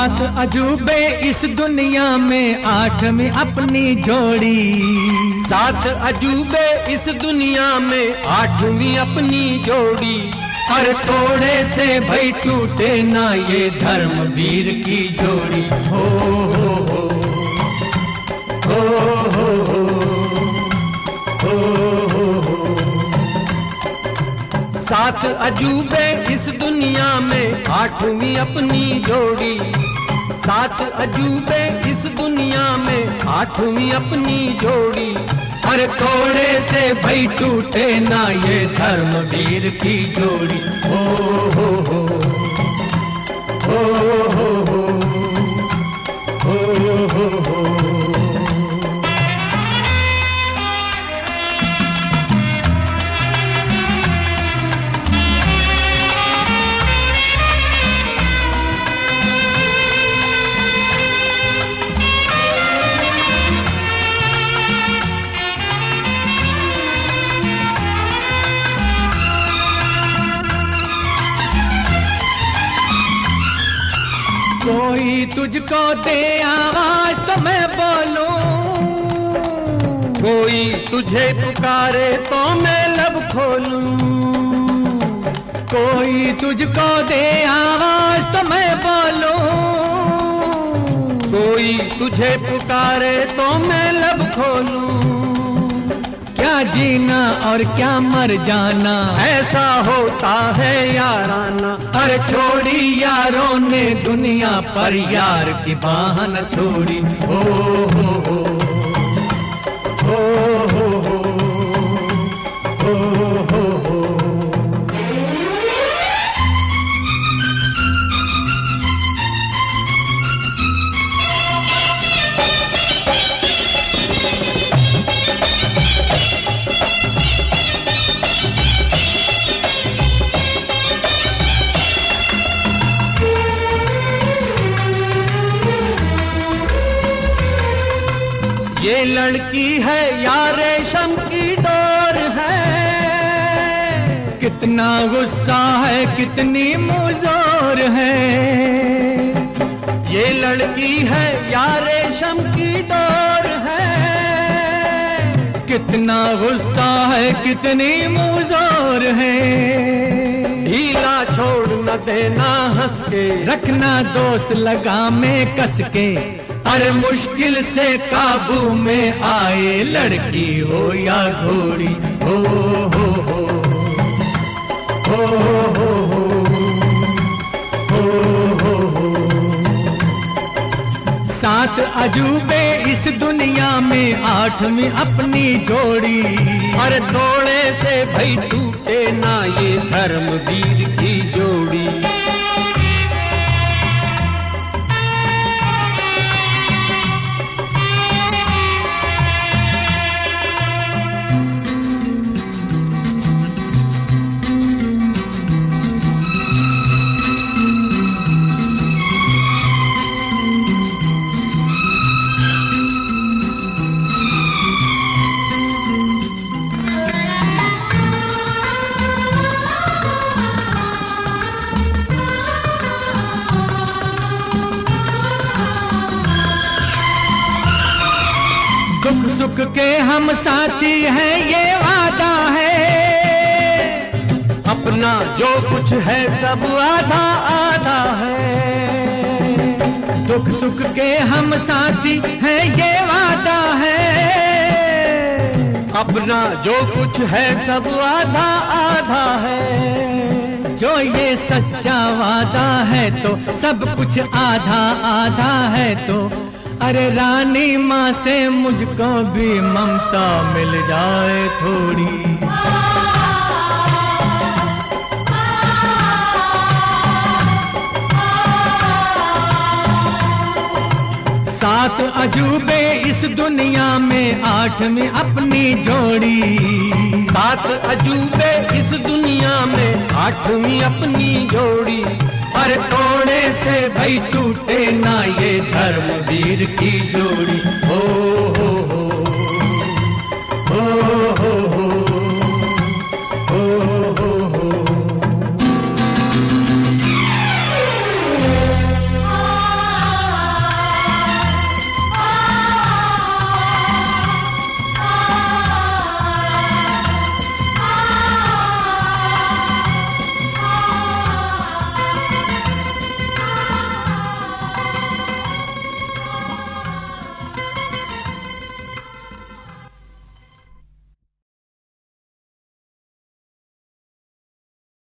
सात अजूबे इस दुनिया में, आठवीं अपनी जोड़ी। सात अजूबे इस दुनिया में, आठवीं अपनी जोड़ी। और थोड़े से भाई टूटे ना ये धर्मवीर की जोड़ी। हो हो हो हो हो हो हो हो। सात अजूबे इस दुनिया में, आठवीं अपनी जोड़ी। सात अजूबे इस दुनिया में, आठवीं अपनी जोड़ी। और थोड़े से भाई टूटे ना ये धर्मवीर की जोड़ी। हो हो हो हो हो हो हो हो हो। कोई तुझको दे आवाज तो मैं बोलूं, कोई तुझे पुकारे तो मैं लब खोलूं। कोई तुझको दे आवाज तो मैं बोलूं, कोई तुझे पुकारे तो मैं लब खोलूं। क्या जीना और क्या मर जाना, ऐसा होता है याराना। अरे छोड़ी यारों ने दुनिया पर, यार की बाह न छोड़ी। हो हो हो हो हो हो हो हो हो। ये लड़की है या रेशम की डोर है, कितना गुस्सा है कितनी मुज़ोर है। ये लड़की है या रेशम की डोर है, कितना गुस्सा है कितनी मुज़ोर है। ढीला छोड़ न देना हंस के, रखना दोस्त लगा में कस के। अरे मुश्किल से काबू में आए, लड़की हो या घोड़ी। हो हो हो हो हो हो हो हो। सात अजूबे इस दुनिया में, आठवीं अपनी जोड़ी। और थोड़े से भाई टूटे ना ये धर्मवीर की जोड़ी। दुख सुख के हम साथी हैं ये वादा है, अपना जो कुछ है सब आधा आधा है। दुख सुख के हम साथी हैं ये वादा है, अपना जो कुछ है सब आधा आधा है। जो ये सच्चा वादा है तो सब कुछ आधा आधा है। तो अरे रानी माँ से मुझको भी ममता मिल जाए थोड़ी। सात अजूबे इस दुनिया में, आठवीं अपनी जोड़ी। सात अजूबे इस दुनिया में, आठवीं अपनी जोड़ी। पर थोड़े से भाई टूटे ना ये धर्मवीर की जोड़ी। हो हो हो हो हो हो।